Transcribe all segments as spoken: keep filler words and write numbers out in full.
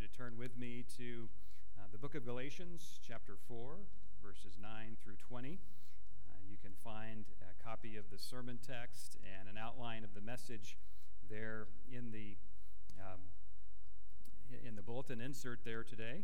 to turn with me to uh, the book of Galatians, chapter four, verses nine through twenty. Uh, you can find a copy of the sermon text and an outline of the message there in the um, in the bulletin insert there today.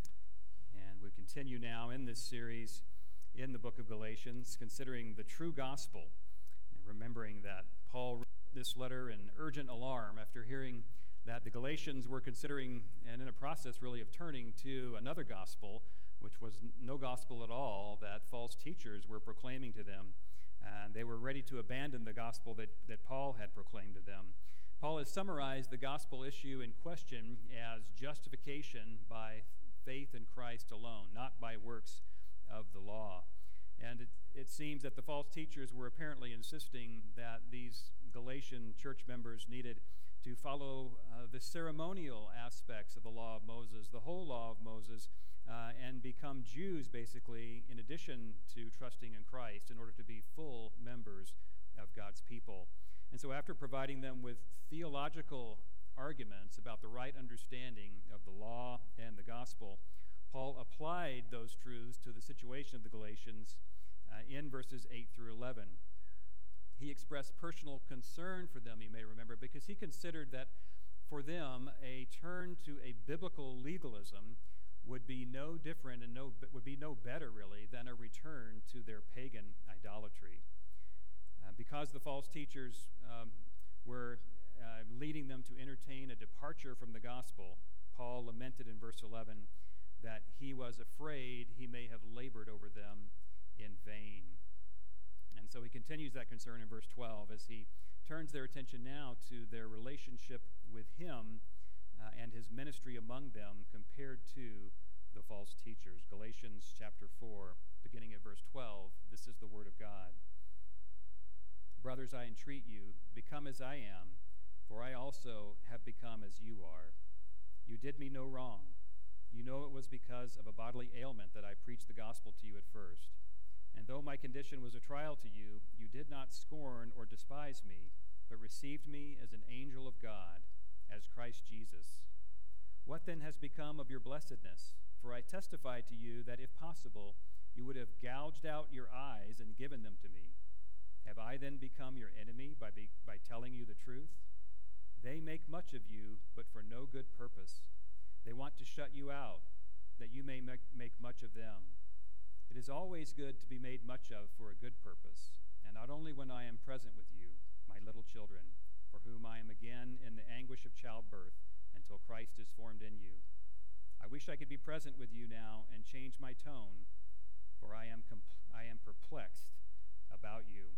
And we continue now in this series in the book of Galatians, considering the true gospel, and remembering that Paul wrote this letter in urgent alarm after hearing that the Galatians were considering and in a process really of turning to another gospel, which was no gospel at all, that false teachers were proclaiming to them. And they were ready to abandon the gospel that, that Paul had proclaimed to them. Paul has summarized the gospel issue in question as justification by faith in Christ alone, not by works of the law. And it, it seems that the false teachers were apparently insisting that these Galatian church members needed to follow uh, the ceremonial aspects of the law of Moses, the whole law of Moses, uh, and become Jews, basically, in addition to trusting in Christ, in order to be full members of God's people. And so after providing them with theological arguments about the right understanding of the law and the gospel, Paul applied those truths to the situation of the Galatians uh, in verses eight through eleven. He expressed personal concern for them, you may remember, because he considered that for them a turn to a biblical legalism would be no different and no would be no better, really, than a return to their pagan idolatry. Uh, because the false teachers um, were uh, leading them to entertain a departure from the gospel, Paul lamented in verse eleven that he was afraid he may have labored over them in vain. And so he continues that concern in verse twelve as he turns their attention now to their relationship with him uh, and his ministry among them compared to the false teachers. Galatians chapter four, beginning at verse twelve, this is the word of God. Brothers, I entreat you, become as I am, for I also have become as you are. You did me no wrong. You know it was because of a bodily ailment that I preached the gospel to you at first. And though my condition was a trial to you, you did not scorn or despise me, but received me as an angel of God, as Christ Jesus. What then has become of your blessedness? For I testify to you that if possible, you would have gouged out your eyes and given them to me. Have I then become your enemy by, be, by telling you the truth? They make much of you, but for no good purpose. They want to shut you out, that you may make, make much of them. It is always good to be made much of for a good purpose, and not only when I am present with you, my little children, for whom I am again in the anguish of childbirth until Christ is formed in you. I wish I could be present with you now and change my tone, for I am compl- I am perplexed about you.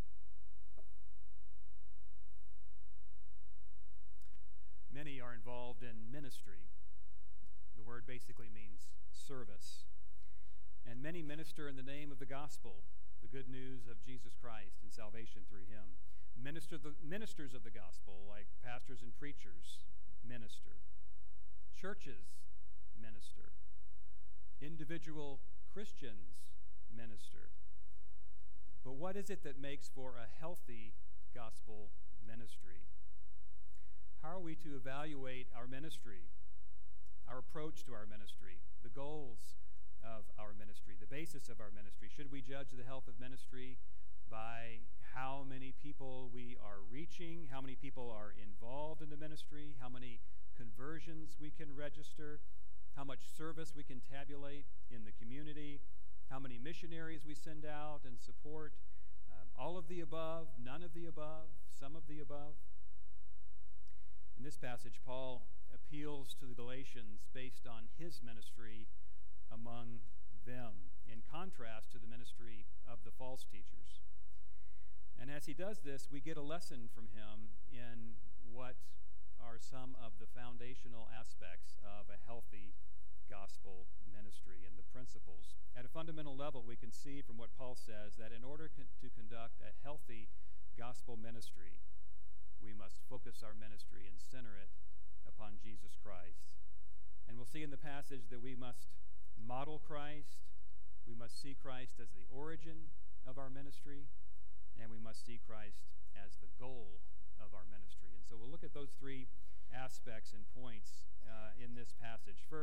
Many are involved in ministry. The word basically means service. And many minister in the name of the gospel, the good news of Jesus Christ and salvation through him. Minister the, ministers of the gospel, like pastors and preachers, minister. Churches minister. Individual Christians minister. But what is it that makes for a healthy gospel ministry? How are we to evaluate our ministry, our approach to our ministry, the goals of our ministry, the basis of our ministry? Should we judge the health of ministry by how many people we are reaching, how many people are involved in the ministry, how many conversions we can register, how much service we can tabulate in the community, how many missionaries we send out and support, uh, all of the above, none of the above, some of the above? In this passage, Paul appeals to the Galatians based on his ministry among them, in contrast to the ministry of the false teachers. And as he does this, we get a lesson from him in what are some of the foundational aspects of a healthy gospel ministry and the principles. At a fundamental level, we can see from what Paul says that in order con- to conduct a healthy gospel ministry, we must focus our ministry and center it upon Jesus Christ. And we'll see in the passage that we must model Christ, we must see Christ as the origin of our ministry, and we must see Christ as the goal of our ministry. And so we'll look at those three aspects and points uh, in this passage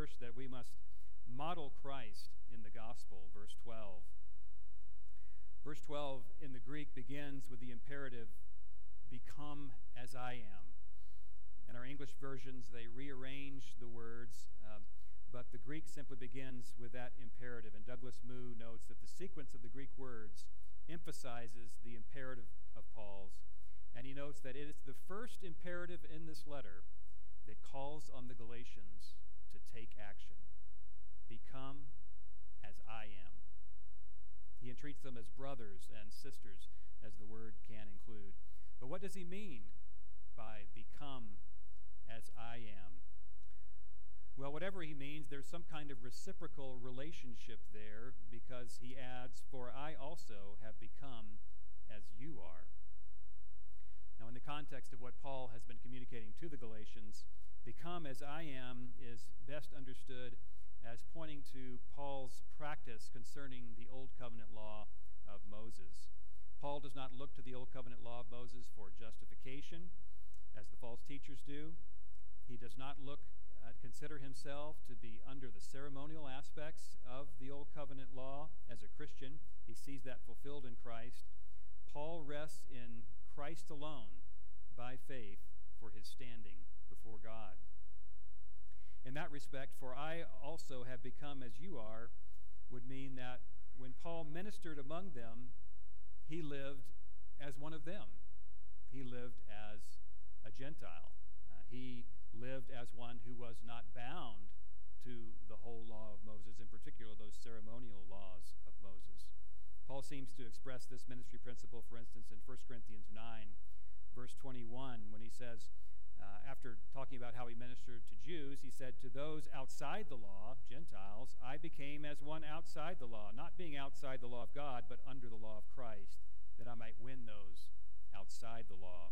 First, that we must model Christ in the gospel, verse twelve. Verse twelve in the Greek begins with the imperative, become as I am. In our English versions, they rearrange the words, um, but the Greek simply begins with that imperative. And Douglas Moo notes that the sequence of the Greek words emphasizes the imperative of Paul's. And he notes that it is the first imperative in this letter that calls on the Galatians to take action. Become as I am. He entreats them as brothers and sisters, as the word can include. But what does he mean by become as I am? Well, whatever he means, there's some kind of reciprocal relationship there, because he adds, for I also have become as you are. Now, in the context of what Paul has been communicating to the Galatians, become as I am is best understood as pointing to Paul's practice concerning the Old Covenant law of Moses. Paul does not look to the Old Covenant law of Moses for justification, as the false teachers do. He does not look, uh, consider himself to be under the ceremonial aspects of the Old Covenant law as a Christian. He sees that fulfilled in Christ. Paul rests in Christ alone by faith for his standing before God. In that respect, for I also have become as you are, would mean that when Paul ministered among them, he lived as one of them. He lived as a Gentile. Uh, he lived as one who was not bound to the whole law of Moses, in particular those ceremonial laws of Moses. Paul seems to express this ministry principle, for instance, in First Corinthians nine, verse twenty-one, when he says, uh, after talking about how he ministered to Jews, he said, to those outside the law, Gentiles, I became as one outside the law, not being outside the law of God, but under the law of Christ, that I might win those outside the law.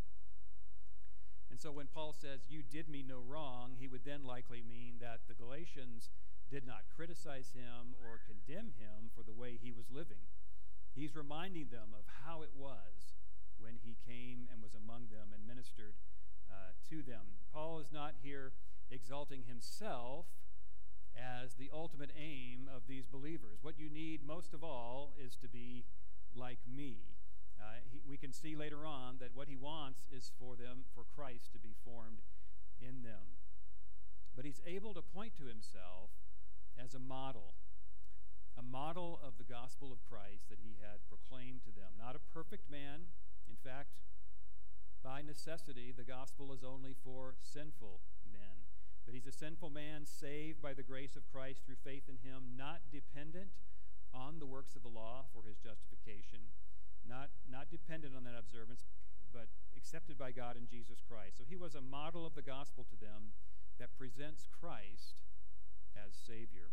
And so when Paul says, you did me no wrong, he would then likely mean that the Galatians did not criticize him or condemn him for the way he was living. He's reminding them of how it was when he came and was among them and ministered uh, to them. Paul is not here exalting himself as the ultimate aim of these believers. What you need most of all is to be like me. Uh, he, we can see later on that what he wants is for them, for Christ to be formed in them. But he's able to point to himself as a model, a model of the gospel of Christ that he had proclaimed to them. Not a perfect man. In fact, by necessity, the gospel is only for sinful men. But he's a sinful man saved by the grace of Christ through faith in him, not dependent on the works of the law for his justification, not, not dependent on that observance, but accepted by God in Jesus Christ. So he was a model of the gospel to them that presents Christ as Savior.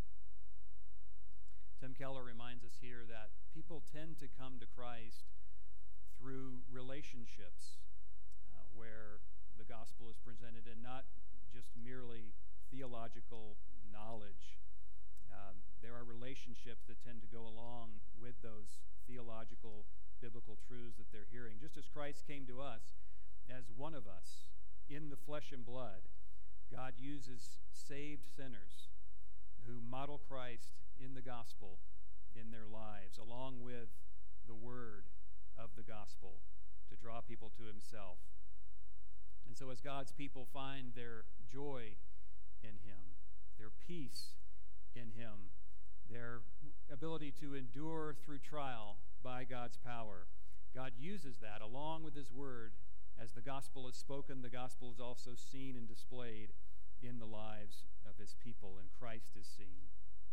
Tim Keller reminds us here that people tend to come to Christ through relationships uh, where the gospel is presented, and not just merely theological knowledge. Um, there are relationships that tend to go along with those theological, biblical truths that they're hearing. Just as Christ came to us as one of us in the flesh and blood, God uses saved sinners who model Christ in the gospel in their lives, along with the word of the gospel, to draw people to himself. And so as God's people find their joy in him, their peace in him, their ability to endure through trial by God's power, God uses that along with his word. As the gospel is spoken, the gospel is also seen and displayed in the lives of his people, and Christ is seen.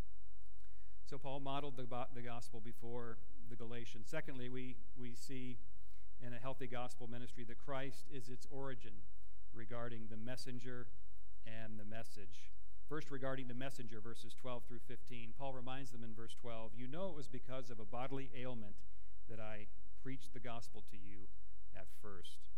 So Paul modeled the, the gospel before the Galatians. Secondly, we, we see in a healthy gospel ministry that Christ is its origin regarding the messenger and the message. First, regarding the messenger, verses twelve through fifteen, Paul reminds them in verse twelve, you know it was because of a bodily ailment that I preached the gospel to you at first.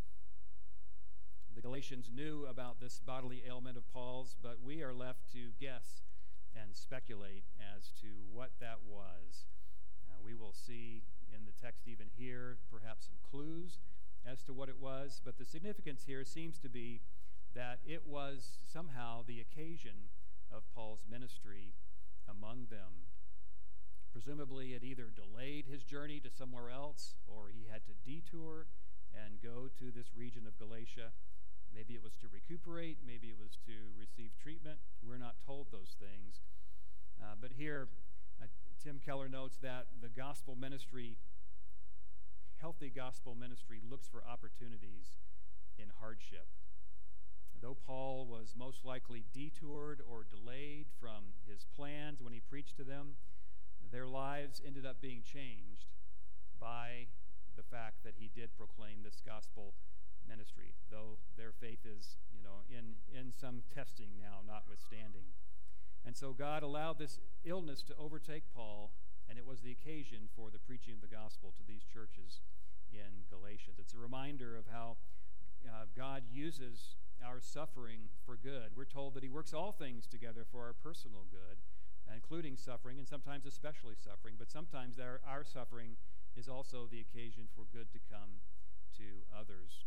The Galatians knew about this bodily ailment of Paul's, but we are left to guess and speculate as to what that was. Uh, we will see in the text even here perhaps some clues as to what it was, but the significance here seems to be that it was somehow the occasion of Paul's Paul's ministry among them. Presumably, it either delayed his journey to somewhere else, or he had to detour and go to this region of Galatia. Maybe it was to recuperate, maybe it was to receive treatment. We're not told those things. Uh, but here, uh, Tim Keller notes that the gospel ministry, healthy gospel ministry, looks for opportunities in hardship. Though Paul was most likely detoured or delayed from his plans when he preached to them, their lives ended up being changed by the fact that he did proclaim this gospel ministry, though their faith is, you know, in, in some testing now, notwithstanding. And so God allowed this illness to overtake Paul, and it was the occasion for the preaching of the gospel to these churches in Galatians. It's a reminder of how uh, God uses our suffering for good. We're told that he works all things together for our personal good, including suffering, and sometimes especially suffering, but sometimes our, our suffering is also the occasion for good to come to others.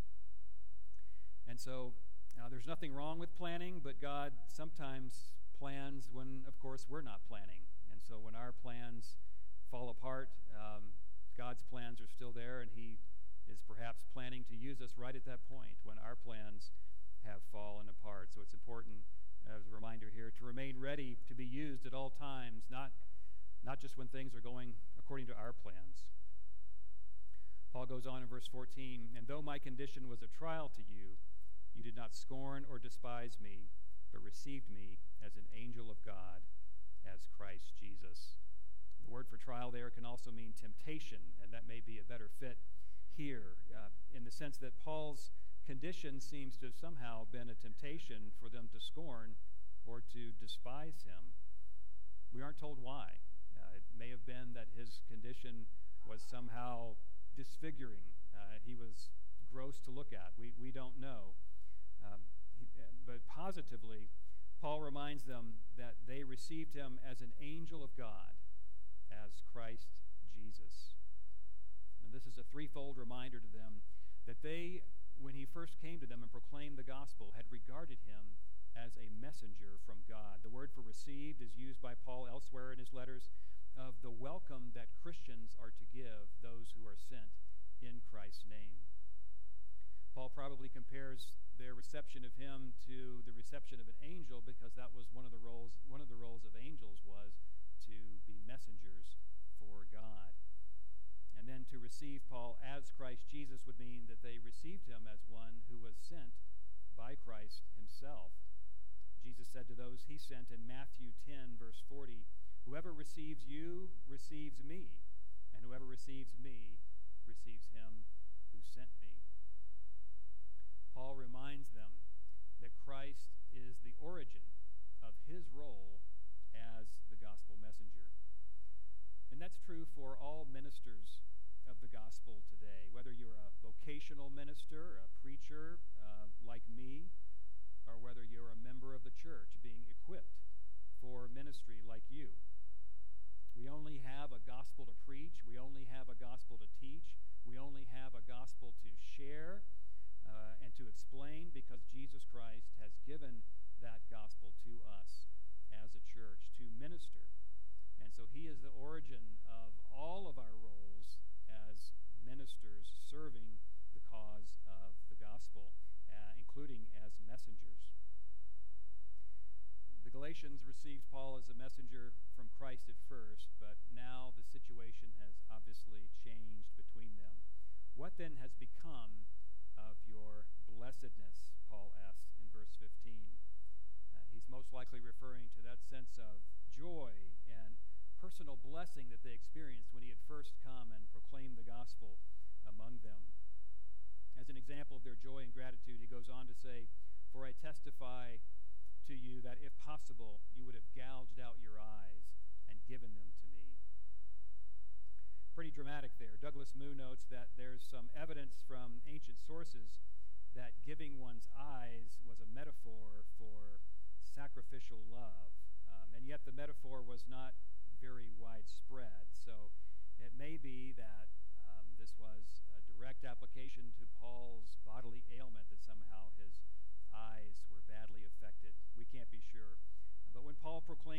And so uh, there's nothing wrong with planning, but God sometimes plans when, of course, we're not planning. And so when our plans fall apart, um, God's plans are still there, and he is perhaps planning to use us right at that point when our plans have fallen apart. So it's important, as a reminder here, to remain ready to be used at all times, not, not just when things are going according to our plans. Paul goes on in verse fourteen, "And though my condition was a trial to you, you did not scorn or despise me, but received me as an angel of God, as Christ Jesus." The word for trial there can also mean temptation, and that may be a better fit here, uh, in the sense that Paul's condition seems to have somehow been a temptation for them to scorn or to despise him. We aren't told why. Uh, it may have been that his condition was somehow disfiguring. Uh, he was gross to look at. We, we don't know. Um, he, but positively, Paul reminds them that they received him as an angel of God, as Christ Jesus. Now, this is a threefold reminder to them that they, when he first came to them and proclaimed the gospel, had regarded him as a messenger from God. The word for received is used by Paul elsewhere in his letters of the welcome that Christians are to give those who are sent in Christ's name. Paul probably compares their reception of him to the reception of an angel, because that was one of the roles one of the roles of angels was to be messengers for God. And then to receive Paul as Christ Jesus would mean that they received him as one who was sent by Christ himself. Jesus said to those he sent in Matthew ten, verse forty, "Whoever receives you receives me, and whoever receives me receives him who sent me." Paul reminds them that Christ is the origin of his role as the gospel messenger. And that's true for all ministers of the gospel today, whether you're a vocational minister, a preacher uh, like me, or whether you're a member of the church being equipped for ministry like you. We only have a gospel to preach. We only have a gospel to teach. We only have a gospel to share uh, and to explain, because Jesus Christ has given that gospel to us as a church to minister. And so he is the origin of all of our roles as ministers serving the cause of the gospel, uh, including as messengers. The Galatians received Paul as a messenger from Christ at first, but now the situation has obviously changed between them. What then has become of your blessedness, Paul asks in verse fifteen. Uh, he's most likely referring to that sense of joy and personal blessing that they experienced when he had first come and proclaimed the gospel among them. As an example of their joy and gratitude, he goes on to say, "For I testify to you that if possible, you would have gouged out your eyes and given them to me." Pretty dramatic there. Douglas Moo notes that there's some evidence from ancient sources that giving one's eyes was a metaphor for sacrificial love. Um, and yet the metaphor was not very widespread. So it may be that um, this was a direct application to Paul's bodily ailment, that somehow his eyes were badly affected. We can't be sure. But when Paul proclaimed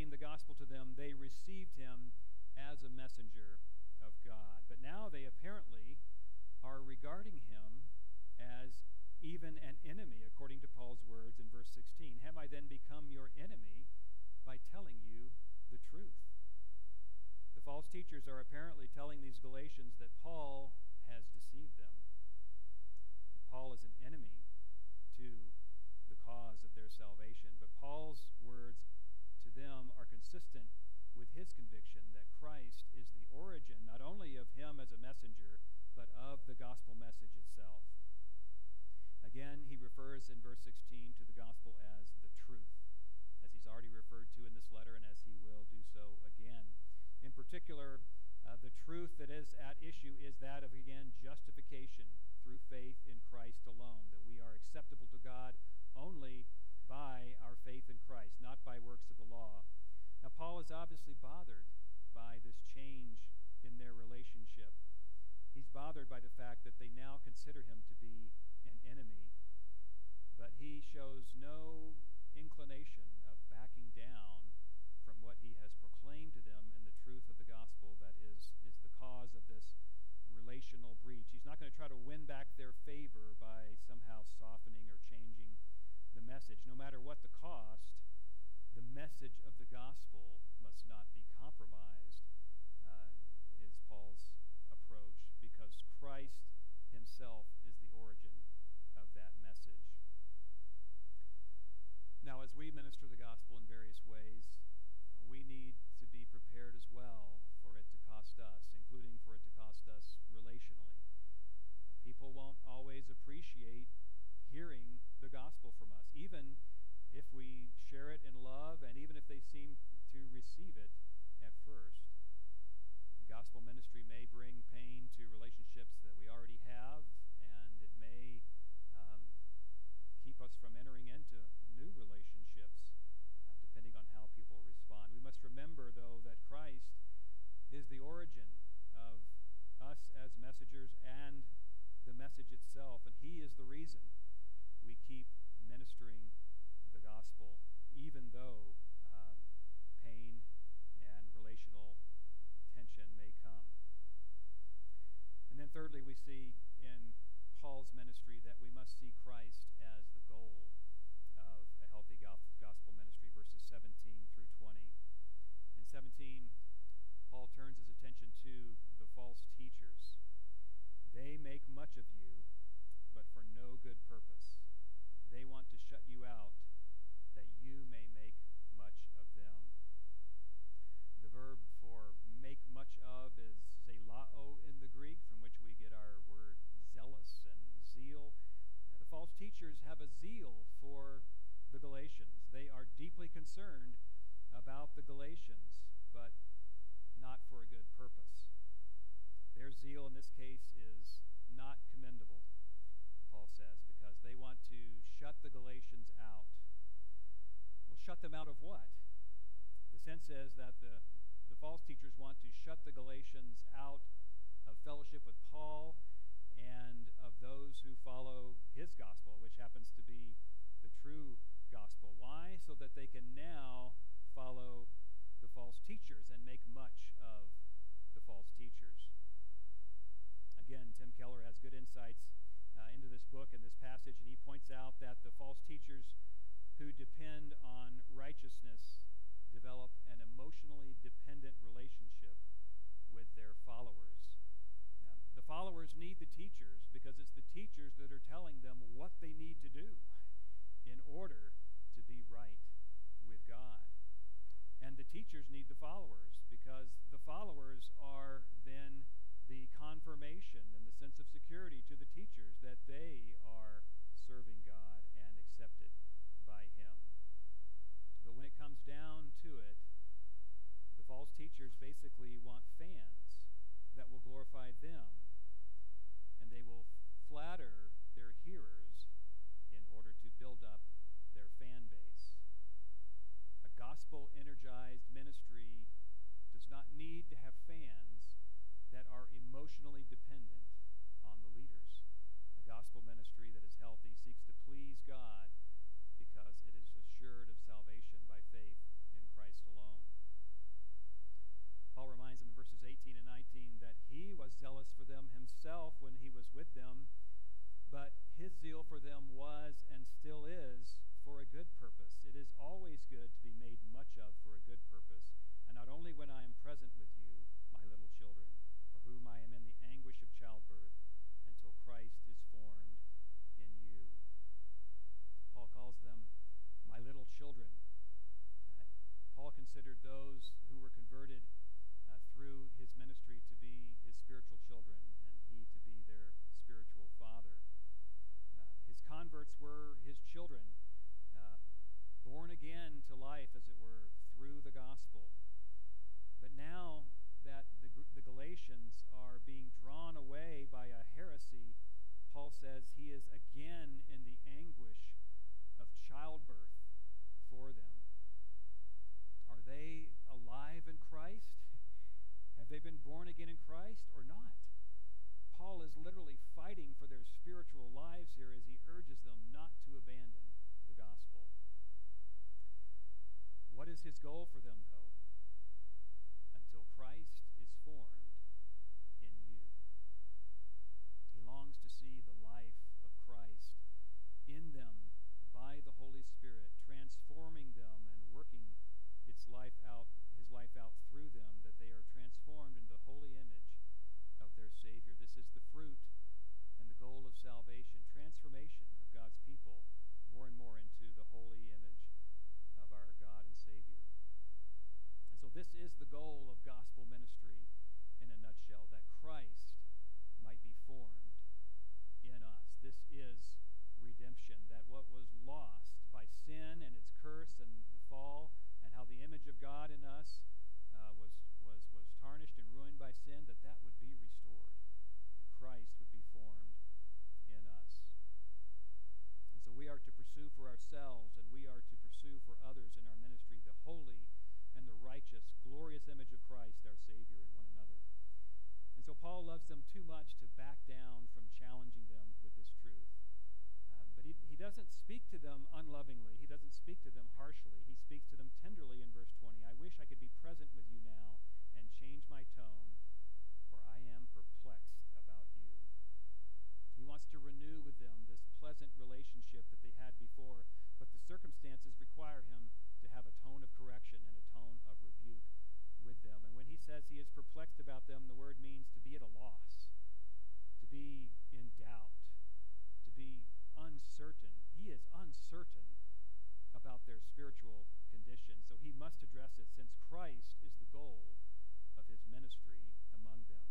proclaimed the gospel to them, they received him as a messenger of God. But now they apparently are regarding him as even an enemy, according to Paul's words in verse sixteen. Have I then become your enemy by telling you the truth? The false teachers are apparently telling these Galatians that Paul has deceived them, that Paul is an enemy to the cause of their salvation. But Paul's words to them are consistent with his conviction that Christ is the origin not only of him as a messenger, but of the gospel message itself. Again, he refers in verse sixteen to the gospel as the truth, as he's already referred to in this letter and as he will do so again. In particular, uh, the truth that is at issue is that of, again, justification through faith in Christ alone, that we are acceptable to God only by our faith in Christ, not by works of the law. Now, Paul is obviously bothered by this change in their relationship. He's bothered by the fact that they now consider him to be an enemy, but he shows no inclination of backing down from what he has proclaimed to them in the truth of the gospel that is, is the cause of this relational breach. He's not going to try to win back their favor by somehow softening or changing the message. No matter what the cost, the message of the gospel must not be compromised, uh, is Paul's approach, because Christ himself is the origin of that message. Now, as we minister the gospel in various ways, we need to be prepared as well for it to cost us, including for it to cost us relationally. People won't always appreciate hearing the gospel from us, even if we share it in love and even if they seem to receive it at first. The gospel ministry may bring pain to relationships that we already have, and it may um, keep us from entering into new relationships, uh, depending on how people respond. We must remember, though, that Christ is the origin of us as messengers and the message itself, and he is the reason we keep ministering the gospel, even though um, pain and relational tension may come. And then thirdly, we see in Paul's ministry that we must see Christ as the goal of a healthy gospel ministry, verses seventeen through twenty. In seventeen, Paul turns his attention to the false teachers. They make much of you, but for no good purpose. They want to shut you out, that you may make much of them. The verb for make much of is zelao in the Greek, from which we get our word zealous and zeal. Now, the false teachers have a zeal for the Galatians. They are deeply concerned about the Galatians, but not for a good purpose. Their zeal in this case is not commendable, Paul says, because they want to shut the Galatians out. Well, shut them out of what? The sense is that the, the false teachers want to shut the Galatians out of fellowship with Paul and of those who follow his gospel, which happens to be the true gospel. Why? So that they can now follow the false teachers and make much of the false teachers. Again, Tim Keller has good insights uh, into this book and this passage, and he points out that the false teachers who depend on righteousness develop an emotionally dependent relationship with their followers. Now, the followers need the teachers because it's the teachers that are telling them what they need to do in order to be right with God. And the teachers need the followers because the followers are then the confirmation and the sense of security to the teachers that they are serving God and accepted by him. But when it comes down to it, the false teachers basically want fans that will glorify them, and they will flatter their hearers in order to build up their fan base. A gospel-energized ministry does not need to have fans that are emotionally dependent on the leaders. A gospel ministry that is healthy seeks to please God because it is assured of salvation by faith in Christ alone. himself when he was with them, but his zeal for them was and still is for a good purpose. It is always good to be made much of for a good purpose, and not only when I am present with you, my little children, for whom I am in the anguish of childbirth, until Christ is formed in you. Paul calls them my little children. Uh, Paul considered those who were converted uh, through his ministry to be his spiritual children, and he to be their spiritual father. Uh, his converts were his children, uh, born again to life, as it were, through the gospel. But now that the, the Galatians are being drawn away by a heresy, Paul says he is again in the anguish of childbirth for them. Are they alive in Christ? Have they been born again in Christ or not? Paul is literally fighting for their spiritual lives here as he urges them not to abandon the gospel. What is his goal for them, though? Until Christ is formed in you. He longs to see the life of Christ in them by the Holy Spirit, transforming them and working its life out, his life out through them, that they are transformed into the holy image of their Savior. This is the fruit and the goal of salvation, transformation of God's people more and more into the holy image of our God and Savior. And so this is the goal of gospel ministry in a nutshell, that Christ might be formed in us. This is redemption, that what was lost by sin and its curse and the fall, and how the image of God in us uh, was, was, was tarnished and ruined by sin, that that would be restored, and Christ would be formed in us. And so we are to pursue for ourselves, and we are to pursue for others in our ministry the holy and the righteous, glorious image of Christ, our Savior, in one another. And so Paul loves them too much to back down from challenging them with this truth. Uh, but he, he doesn't speak to them unlovingly. He doesn't speak to them harshly. He speaks to them tenderly in verse twenty. I wish I could be present with you now and change my tone, for I am perplexed about you. He wants to renew with them this pleasant relationship that they had before, but the circumstances require him to have a tone of correction and a tone of rebuke with them. And when he says he is perplexed about them, the word means to be at a loss, to be in doubt, to be uncertain. He is uncertain about their spiritual condition, so he must address it, since Christ is the goal of his ministry among them.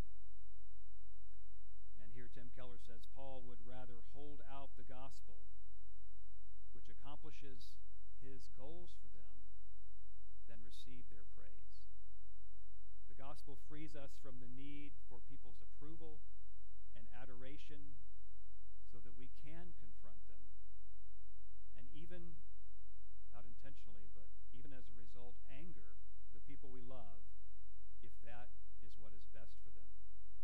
And here Tim Keller says Paul would rather hold out the gospel, which accomplishes his goals for them, than receive their praise. The gospel frees us from the need for people's approval and adoration, so that we can confront them, and even, not intentionally, but even as a result, anger the people we love, if that is what is best for them.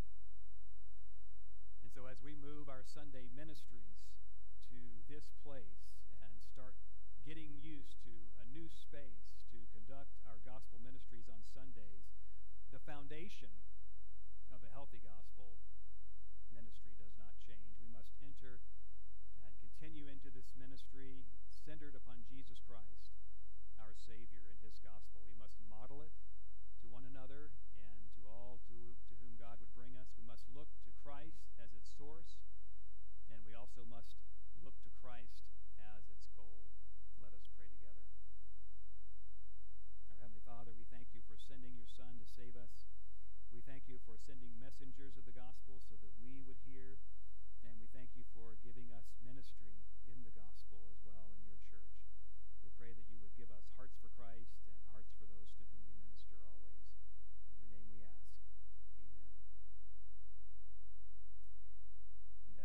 And so as we move our Sunday ministries to this place and start getting used to a new space to conduct our gospel ministries on Sundays, the foundation of a healthy gospel ministry does not change. We must enter and continue into this ministry centered upon Jesus Christ, our Savior, and his gospel. We must model it to one another and to all to, to whom God would bring us. We must look to Christ as its source, and we also must look to Christ as its goal. Let us pray together. Our Heavenly Father, we thank you for sending your Son to save us.